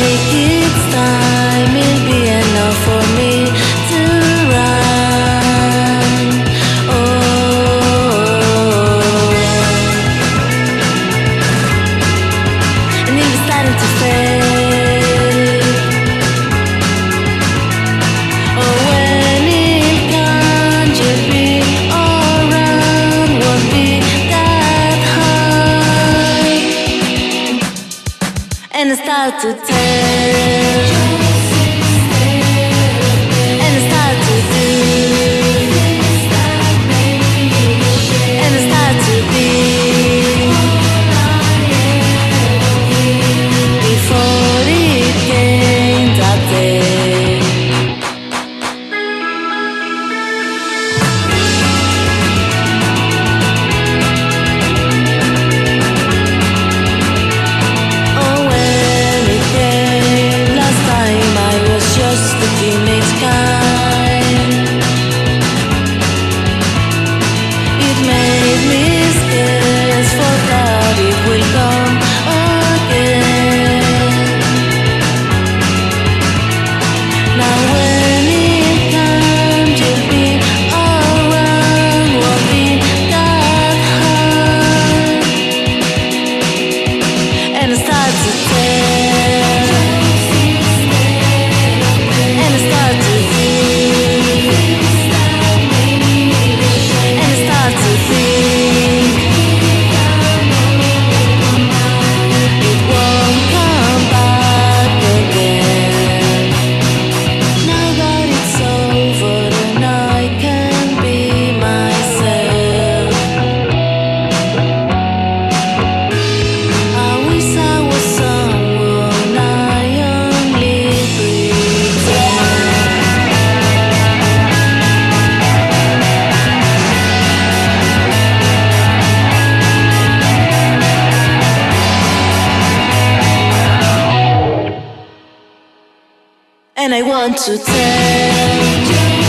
take its time, it'll be enough for me to run. Oh, and it was starting to fade. Oh, when it comes, you'll be around, won't be that high. And I start to tell, and I start to do, and I start to be, before it came that day. Oh, when it came last time, I was just a teenage guy. It made me scared, forgot it will come again. Now when it comes, you'll be around, won't be that high. And I start to tell, and I start to feel, and I start to think it won't come back again. Now that it's over and I can be myself, I wish I was someone I only pretend. And I want to tell